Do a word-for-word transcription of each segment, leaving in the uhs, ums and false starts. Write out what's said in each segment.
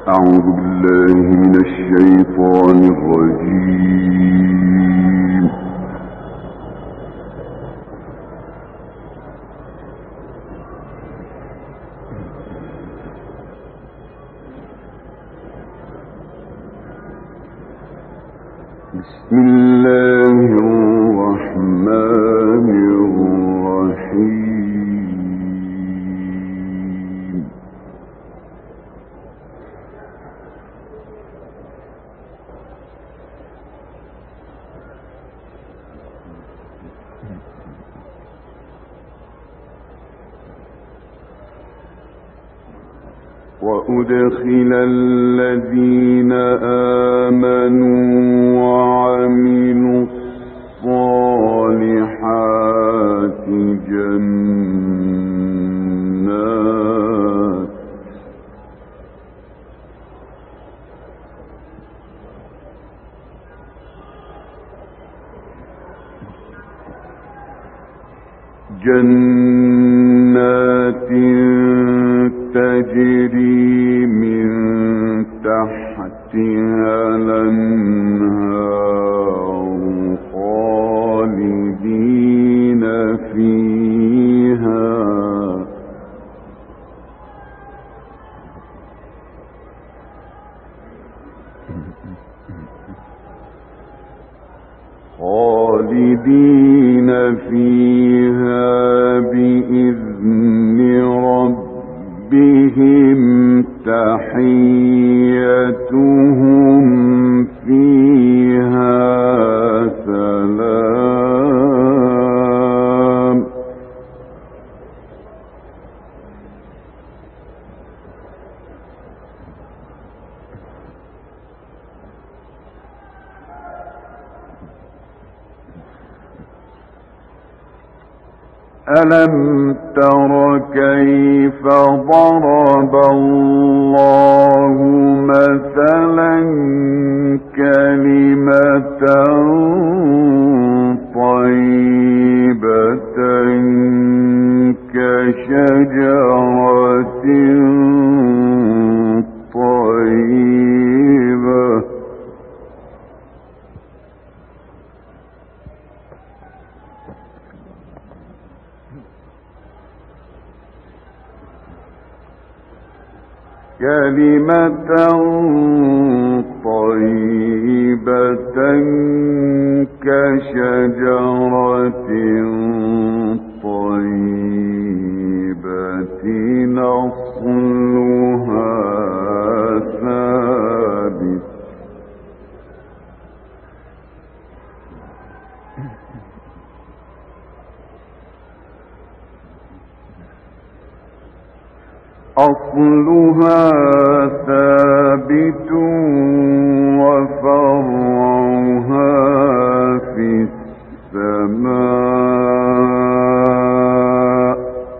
أعوذ بالله من الشيطان الرجيم. بسم الله الرحمن الرحيم. وأدخل الذين آمنوا وعملوا الصالحات جنات جنات تجري من تحتها الأنهار خالدين فيها خالدين فيها بإذن ربهم تحيتهم فيها سلام. ألم تر كيف ضرب الله مثلا كلمة طيبة كشجرة طيبة كلمة طيبة كشجرة طيبة أصلها ثابت أصلها ثابت وفرعها في السماء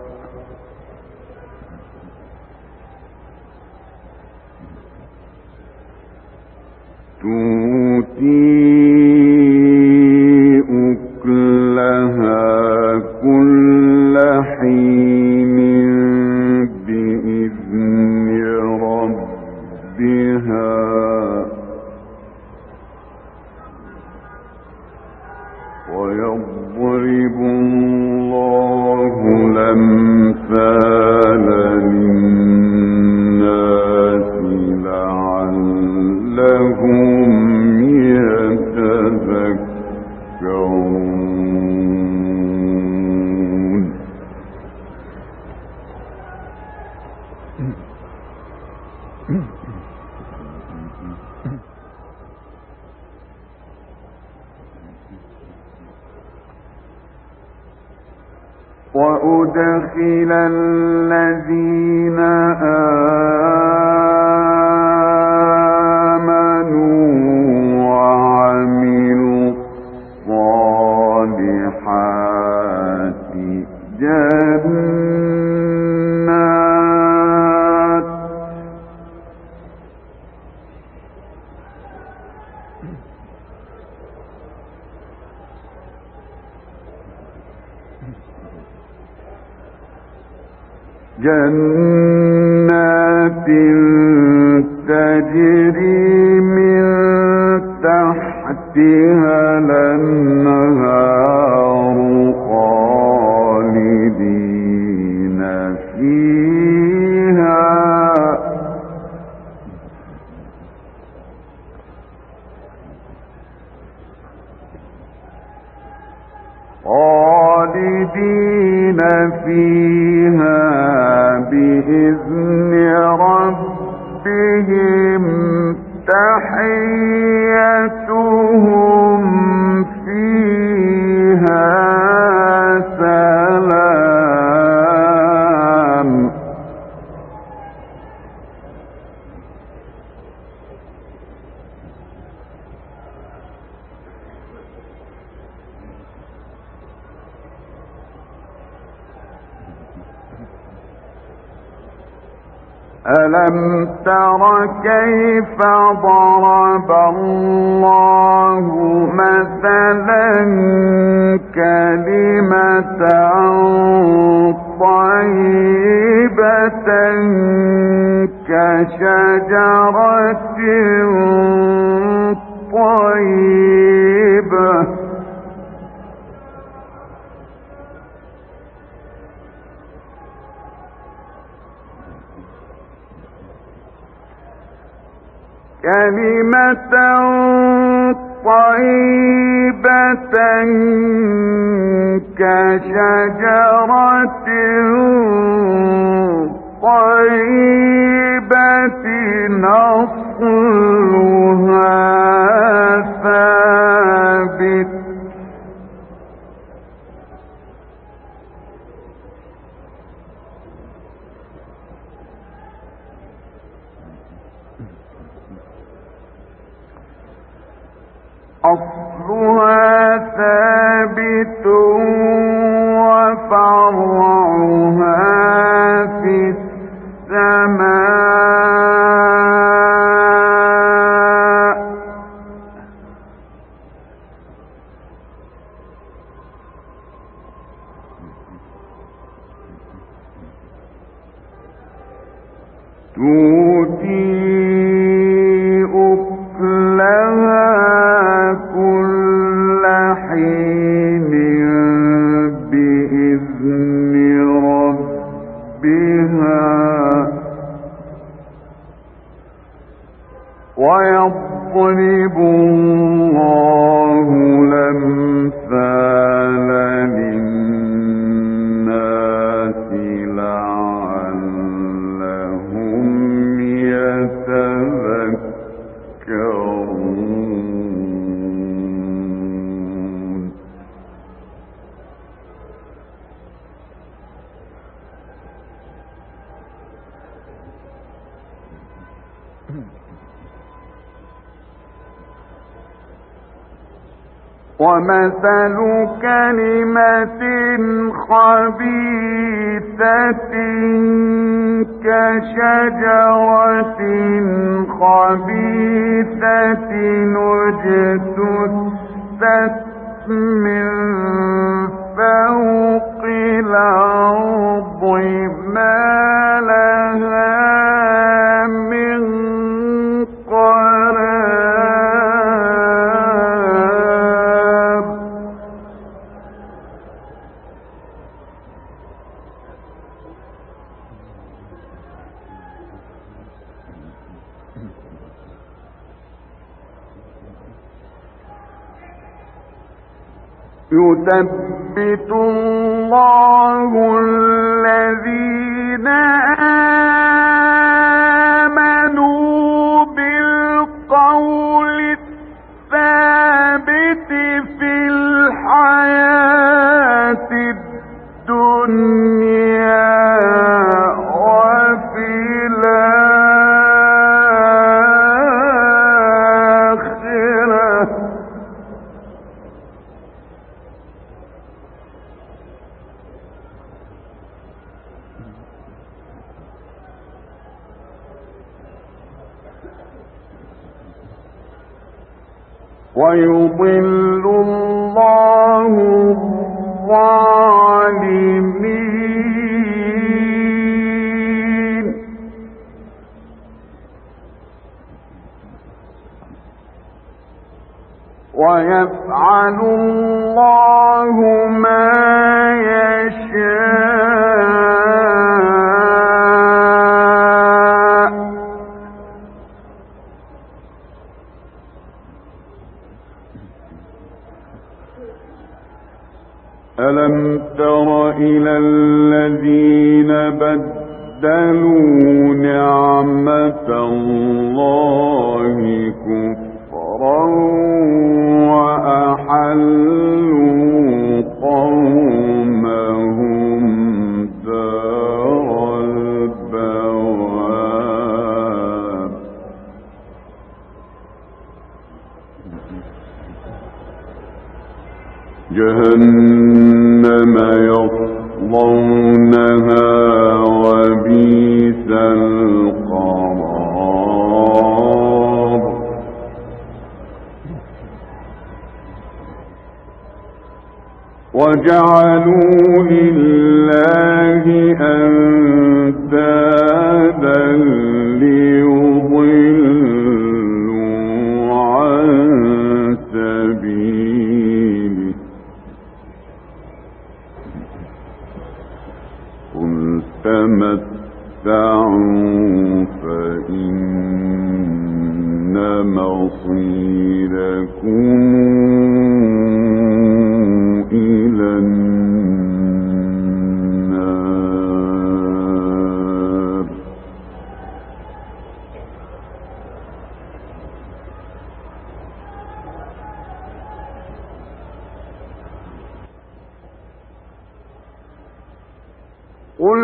تؤتي أكلها كل حين بإذن ربها ويضرب الله الأمثال للناس لعلهم يتذكرون. وأدخل الذين آمنوا وعملوا الصالحات جنات جنات تجري من تحتها الأنهار خالدين فيها خالدين فيها بإذن ربهم تحيتهم فيها سلام ألم تر كيف ضرب الله مثلا كلمة طيبة كشجرة طيبة كلمة طيبة كشجرة طيبة أصلها ثابت أصلها ثابت وفرعها في السماء تؤتي أكلها كل حين بإذن ربها ويضرب الله الأمثال للناس لعلهم يتذكرون ومثل كلمة خبيثة كشجرة خبيثة اجتثت من فوق الأرض ما لها من قرار يثبت الله الذين آمنوا بالقول الثابت في الحياة الدنيا وفي الآخرة ويضل الله الظالمين ويفعل الله ما يشاء. ألم تر إلى الذين بدلوا نعمة الله كفرا وأحلوا قومهم دار البوار. جهنم يصلونها وبئس القرار. وجعلوا لله أندادا ليضلوا عن سبيله. قل تمتعوا فإن مصيركم إلى النار. قل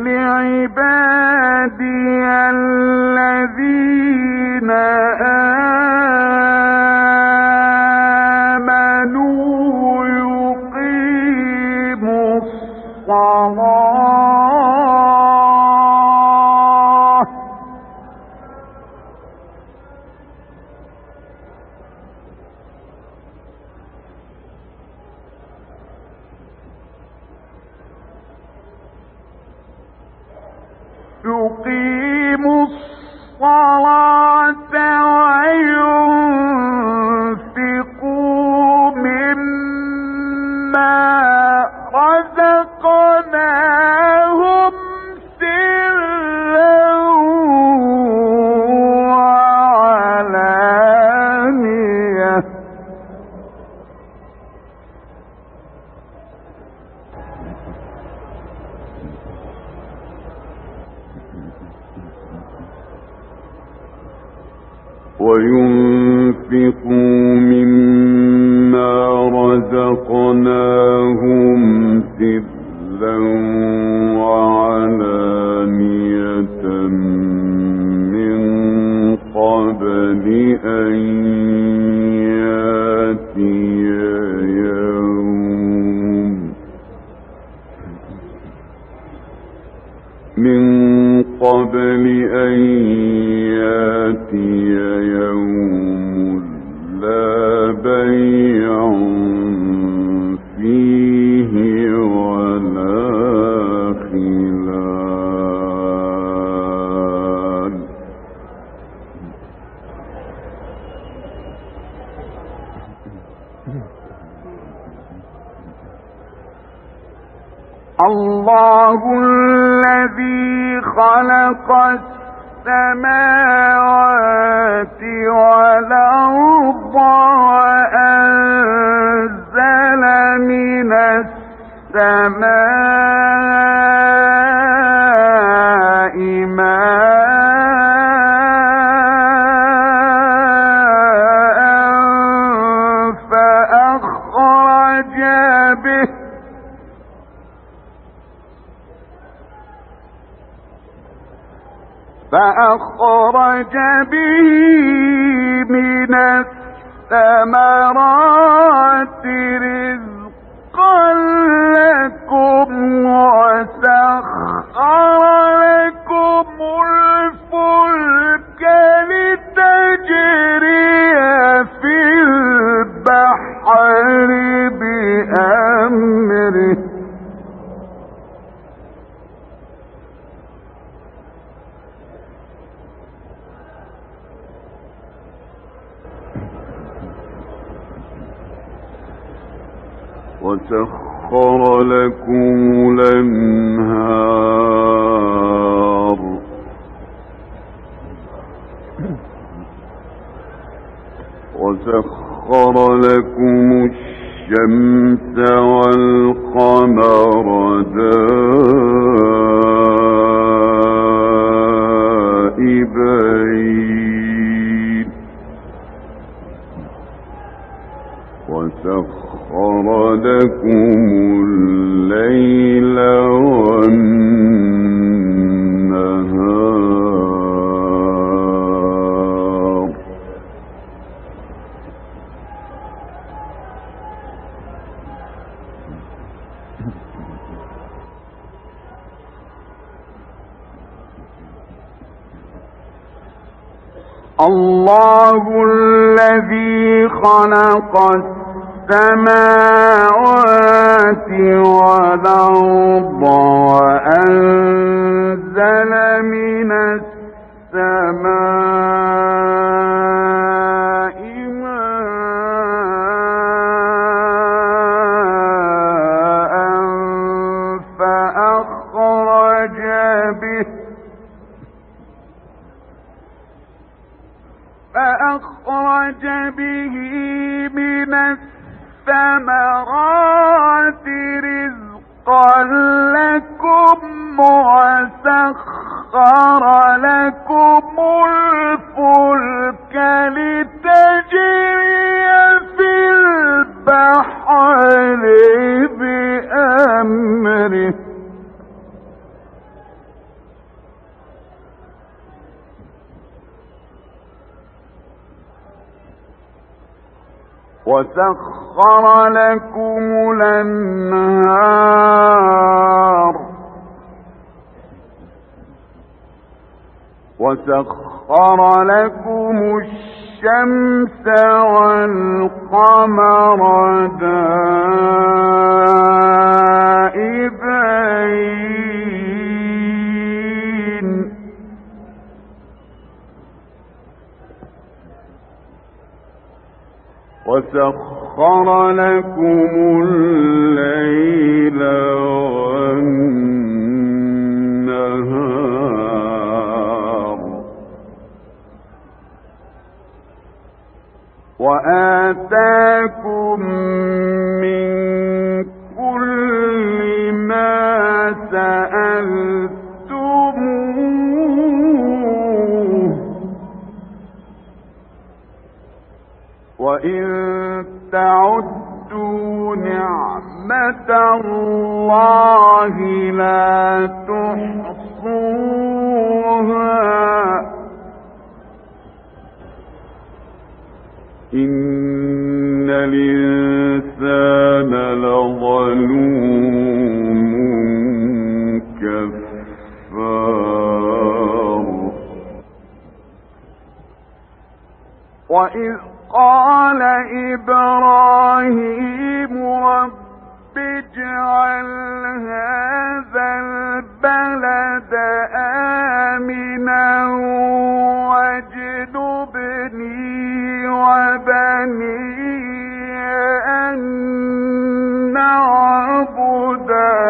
لعبادي الذين آمنوا يقيموا الصلاة يقيموا الصلاة وينفقوا مما رزقناهم سرا وعلانية. وينفقوا مما رزقناهم سرا وعلانية من قبل أن يأتي يوم من قبل أن يأتي يوم لا بيع فيه ولا خلال. الله الذي خلق السماوات والأرض وأنزل من السماء ماء فأخرج به فأخرج به من الثمرات رزقا لكم وسخر لكم الفلك لتجري في البحر بأمره وسخر لكم الأنهار وسخر لكم الشمس والقمر دائبين وسخر لكم الليل والنهار الله الذي خلق السماوات والأرض وأنزل من السماء ماء فأخرج به فأخرج به من الثمرات رزقا لكم وسخر لكم الفلك لتجري في البحر بأمره وسخر لكم الأنهار وسخر لكم الشمس والقمر دائبين وسخر لكم الليل والنهار وآتاكم من كل ما سألتموه وإن تعدوا نعمة الله لا تحصوها إن الإنسان لظلوم كفار وإذ قال إبراهيم رب اجعل هذا البلد آمنا واجنبني وبني أن نعبد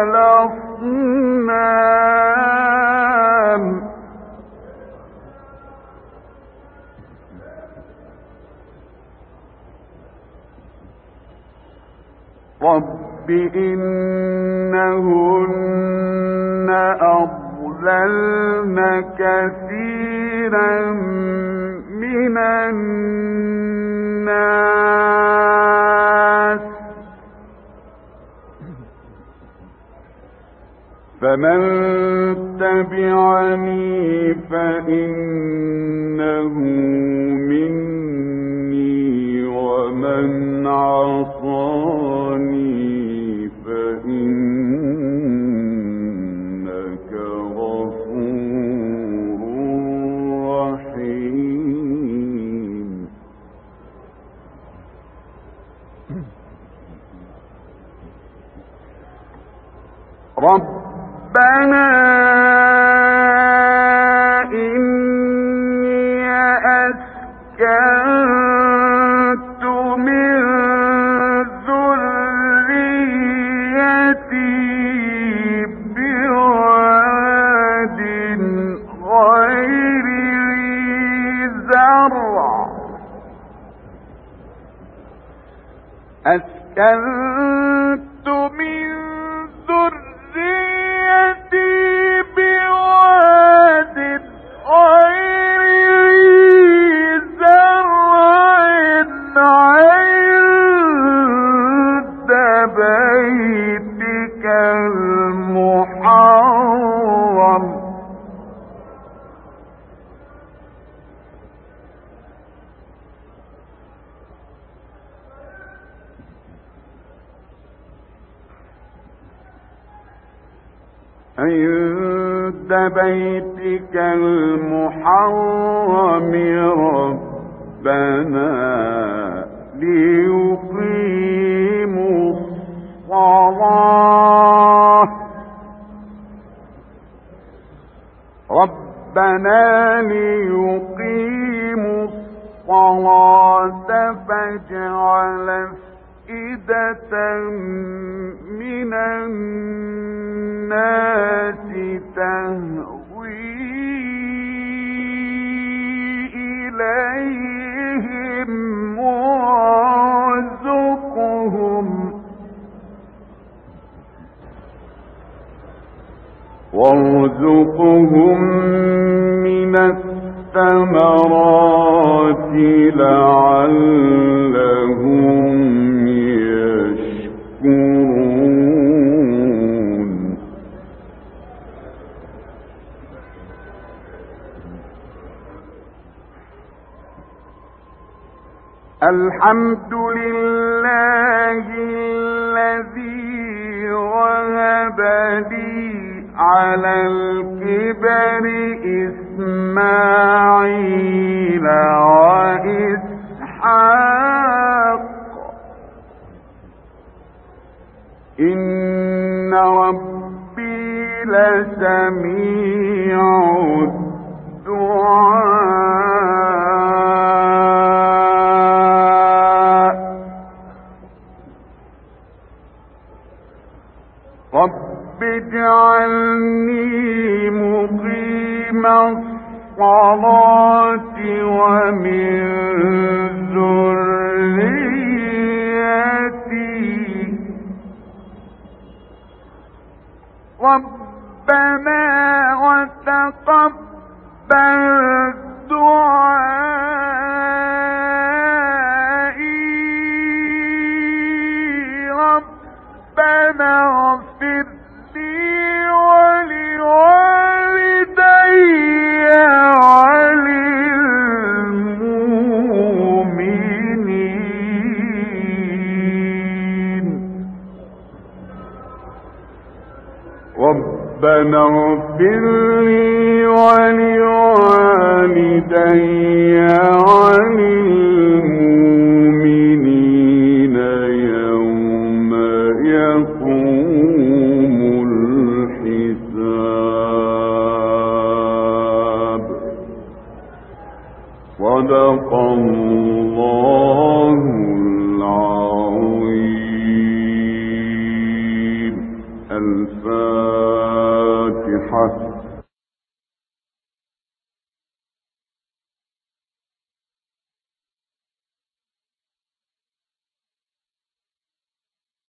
الأصنام رب إنهن أضللن كثيرا من الناس فمن تبعني فإنه مني ومن عصاني فإنك غفور رحيم ربنا إني أسكنت من ذريتي أسكنت من ذريتي بواد غير ذي زرع عند بيتك المحرم عند بيتك المحرم ربنا ليقيموا الصلاة ربنا ليقيموا الصلاة فاجعل أفئدة من الناس تهوي إليهم وارزقهم وارزقهم من الثمرات لعلهم يشكرون. الحمد لله الذي وهب لي على الكبر إسماعيل وإسحاق إن ربي لسميع الدعاء رب اجعلني مقيم الصلاة ومن ذريتي ربنا وتقبل دعائي ربنا اغفر لي ولوالدي وللمؤمنين ربنا اغفر لي ولوالدي وللمؤمنين يوم يقوم الحساب. صدق الله العظيم. الفاتحة.